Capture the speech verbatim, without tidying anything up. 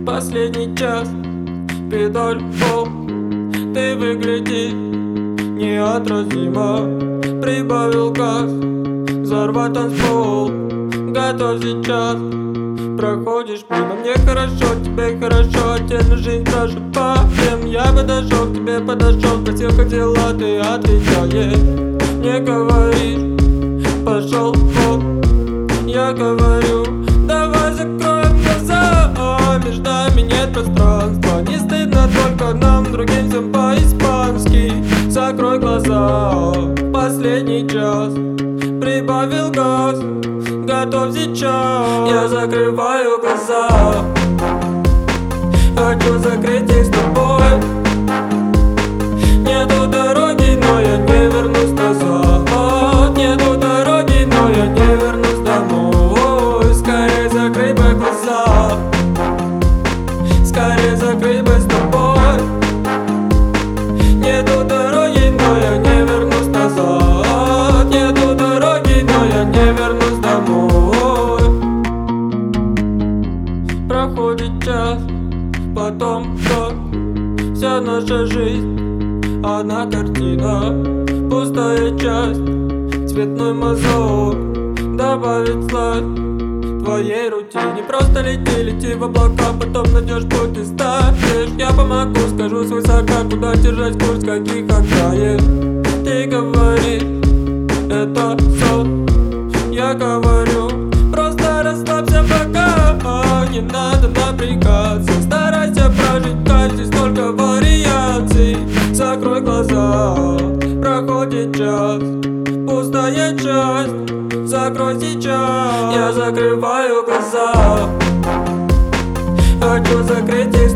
Последний час, педаль в пол. Ты выглядишь неотразимо. Прибавил газ, взорвать танцпол. Готов сейчас, проходишь мимо. Мне хорошо, тебе хорошо, тебе жизнь даже поем. Я подошел к тебе, подошел, спросил, как дела, ты отвечаешь. Не говоришь, пошел вон. Я говорю, давай закроем глаза, а между нами нет пространства. Не стыдно только нам, другим всем по-испански. Закрой глаза, последний час, прибавил газ, готов сейчас. Я закрываю глаза, хочу закрыть их с тобой. Нету дороги, но я не вернусь назад. Нету дороги, но я не вернусь домой. Скорее закрой бы глаза, скорее закрой бы с тобой. Нету дороги, но я не вернусь назад. Нету дороги, но я не вернусь домой. Проходит час, потом год. Вся наша жизнь одна картина, пустая часть, цветной мазок. Добавить слайд твоей рутине. Просто лети, лети в облака, потом найдешь путь и станешь. Я помогу, скажу свысока, куда держать курс, каких окраин. Ты говоришь, это сон. Я говорю, просто расслабься пока, а не надо напрягаться. Старайся прожить каждый, столько вариаций. Закрой глаза, проходит час, пустая часть. Закрой сейчас. Я закрываю глаза, хочу закрыть их